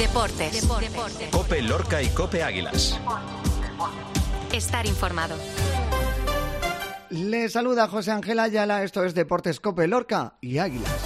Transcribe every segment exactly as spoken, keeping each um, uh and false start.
Deportes. Deportes. COPE Lorca y COPE Águilas. Estar informado. Le saluda José Ángel Ayala, esto es Deportes COPE Lorca y Águilas.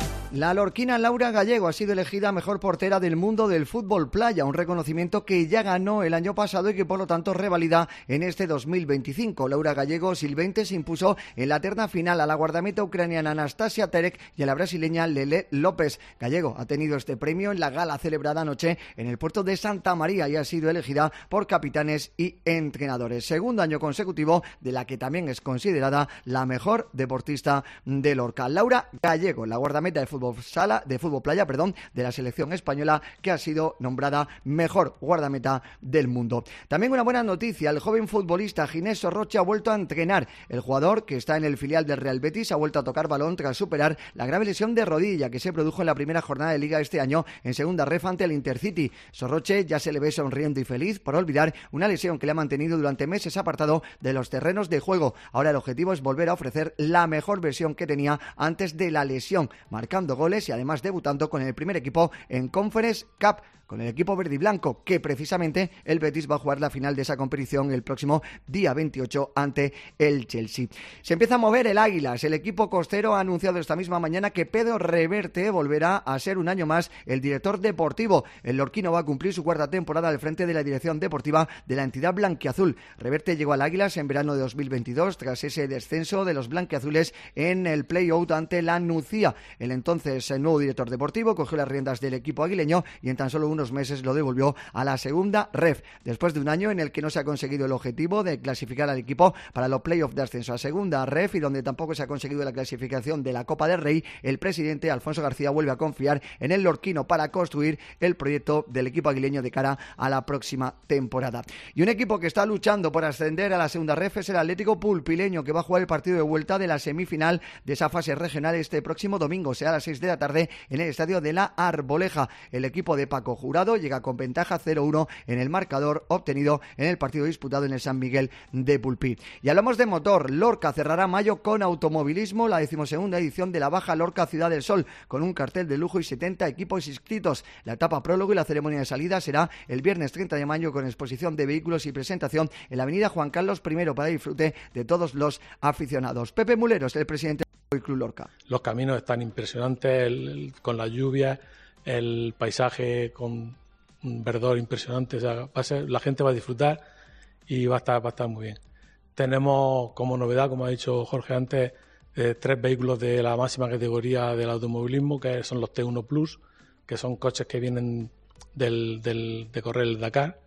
La lorquina Laura Gallego ha sido elegida mejor portera del mundo del fútbol playa, un reconocimiento que ya ganó el año pasado y que por lo tanto revalida en este dos mil veinticinco. Laura Gallego Silvente se impuso en la terna final a la guardameta ucraniana Anastasia Terek y a la brasileña Lele López. Gallego ha tenido este premio en la gala celebrada anoche en el puerto de Santa María y ha sido elegida por capitanes y entrenadores. Segundo año consecutivo de la que también es considerada la mejor deportista de Lorca. Laura Gallego, la guardameta de fútbol Fútbol sala de fútbol playa, perdón, de la selección española, que ha sido nombrada mejor guardameta del mundo. También una buena noticia: el joven futbolista Ginés Sorroche ha vuelto a entrenar. El jugador, que está en el filial del Real Betis, ha vuelto a tocar balón tras superar la grave lesión de rodilla que se produjo en la primera jornada de Liga este año en segunda ref ante el Intercity. Sorroche ya se le ve sonriendo y feliz por olvidar una lesión que le ha mantenido durante meses apartado de los terrenos de juego. Ahora el objetivo es volver a ofrecer la mejor versión que tenía antes de la lesión, marcando goles y además debutando con el primer equipo en Conference Cup, con el equipo verde y blanco, que precisamente el Betis va a jugar la final de esa competición el próximo día veintiocho ante el Chelsea. Se empieza a mover el Águilas. El equipo costero ha anunciado esta misma mañana que Pedro Reverte volverá a ser un año más el director deportivo. El lorquino va a cumplir su cuarta temporada al frente de la dirección deportiva de la entidad blanquiazul. Reverte llegó al Águilas en verano de dos mil veintidós tras ese descenso de los blanquiazules en el play-out ante la Nucía. El entonces el nuevo director deportivo cogió las riendas del equipo aguileño y en tan solo unos meses lo devolvió a la segunda ref, después de un año en el que no se ha conseguido el objetivo de clasificar al equipo para los playoffs de ascenso a segunda ref y donde tampoco se ha conseguido la clasificación de la Copa del Rey. El presidente Alfonso García vuelve a confiar en el lorquino para construir el proyecto del equipo aguileño de cara a la próxima temporada. Y un equipo que está luchando por ascender a la segunda ref es el Atlético Pulpileño, que va a jugar el partido de vuelta de la semifinal de esa fase regional este próximo domingo, sea a las seis de la tarde en el estadio de la Arboleja. El equipo de Paco Jurado llega con ventaja cero uno en el marcador obtenido en el partido disputado en el San Miguel de Pulpí. Y hablamos de motor. Lorca cerrará mayo con automovilismo, la decimosegunda edición de la Baja Lorca Ciudad del Sol, con un cartel de lujo y setenta equipos inscritos. La etapa prólogo y la ceremonia de salida será el viernes treinta de mayo con exposición de vehículos y presentación en la avenida Juan Carlos primero para disfrute de todos los aficionados. Pepe Muleros, el presidente del Club Lorca. Los caminos están impresionantes, el, el, con las lluvias, el paisaje con un verdor impresionante. O sea, va a ser, la gente va a disfrutar y va a estar, va a estar muy bien. Tenemos como novedad, como ha dicho Jorge antes, eh, tres vehículos de la máxima categoría del automovilismo, que son los T uno Plus, que son coches que vienen del, del, de correr el Dakar.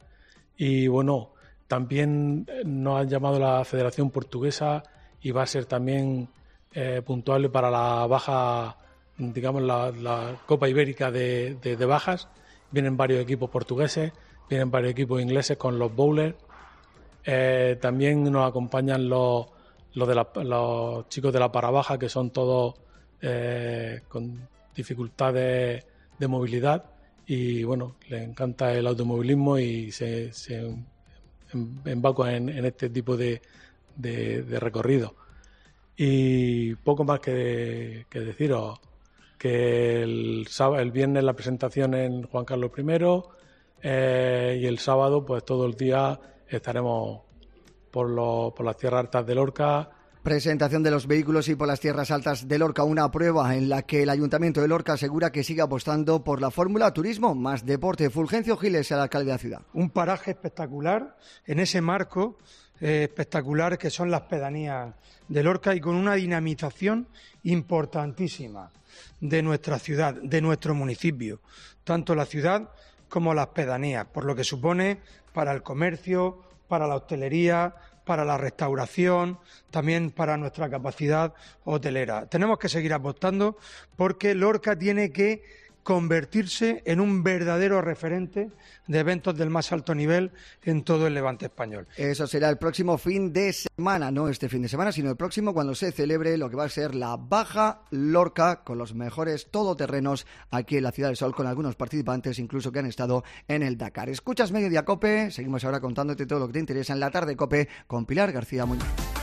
Y bueno, también nos han llamado la Federación Portuguesa y va a ser también eh, puntuable para la baja, digamos, la, la Copa Ibérica de, de, de bajas. Vienen varios equipos portugueses, vienen varios equipos ingleses con los bowlers. Eh, también nos acompañan los, los, de la, los chicos de la Parabaja, que son todos eh, con dificultades de movilidad. Y bueno, les encanta el automovilismo y se, se embarcan en, en este tipo de, de, de recorrido. Y poco más que, que deciros. Que el, sábado, el viernes la presentación en Juan Carlos primero eh, y el sábado pues todo el día estaremos por, lo, por las tierras altas de Lorca. Presentación de los vehículos y por las tierras altas de Lorca, una prueba en la que el Ayuntamiento de Lorca asegura que sigue apostando por la fórmula turismo más deporte. Fulgencio Giles, el alcalde de la ciudad. Un paraje espectacular en ese marco eh, espectacular que son las pedanías de Lorca y con una dinamización importantísima de nuestra ciudad, de nuestro municipio, tanto la ciudad como las pedanías, por lo que supone para el comercio, para la hostelería, para la restauración, también para nuestra capacidad hotelera. Tenemos que seguir apostando porque Lorca tiene que convertirse en un verdadero referente de eventos del más alto nivel en todo el Levante español. Eso será el próximo fin de semana, no este fin de semana, sino el próximo, cuando se celebre lo que va a ser la Baja Lorca, con los mejores todoterrenos aquí en la Ciudad del Sol, con algunos participantes incluso que han estado en el Dakar. Escuchas Mediodía COPE, seguimos ahora contándote todo lo que te interesa en la tarde COPE con Pilar García Muñoz.